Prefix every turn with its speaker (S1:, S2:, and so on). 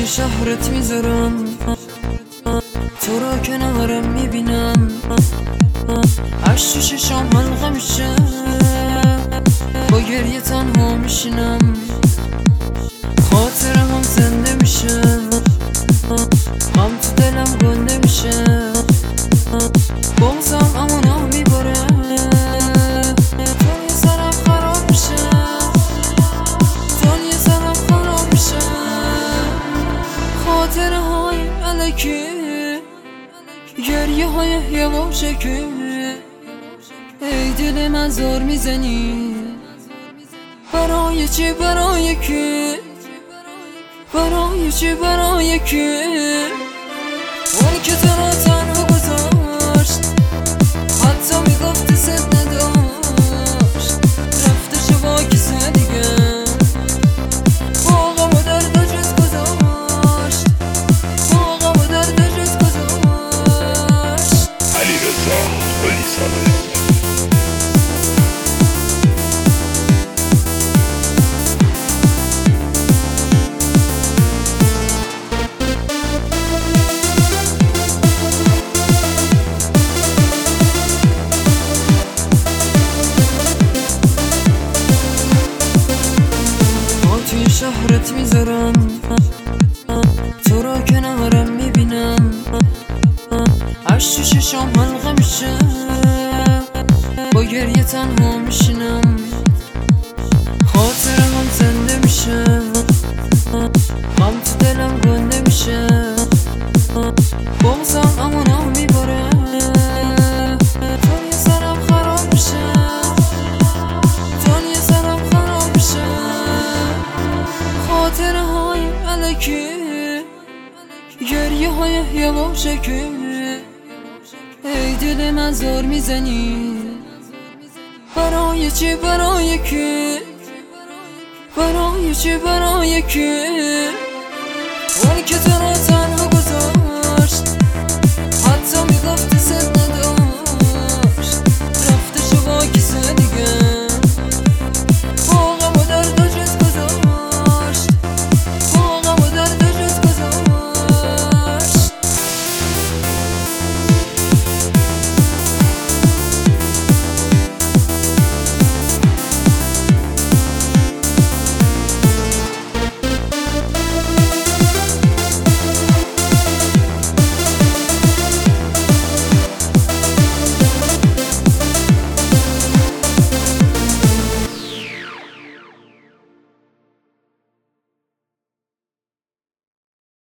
S1: توی شهرت میذارم، تو را کنارم میبینم، عشق چشام حلقه میشه، با گریه تنها میشینم، خاطرم هم زنده میشه، غم تو دلم گنده میشه، بغضم امونا میباره، دنیا سرم خراب میشه، دنیا سرم خراب میشه، خاطره های الکی، گریه های یواشکی، ای دل من زار میزنی، برای چی برای کی، برای چی برای کی، اون که تو را تنها گذاشت، حتی میگفت ست نداشت، رفته چه با کسی دیگه، با غم و درد جز گذاشت، با غم و درد جز گذاشت.
S2: علیرضا پلیسابه.
S1: توی شهرت میذارم، تو را کنارم میبینم، عشق چشام حلقه میشه، با گریه تنها میشینم، خاطرم هم زنده میشه، غم تو دلم گنده میشه، بغضم امونا میباره، دنیا سرم خراب میشه، دنیا سرم خراب میشه، خاطره های الکی، گریه های یواشکی، ای دل من زار میزنی، برای چی برای کی، برای چی برای کی.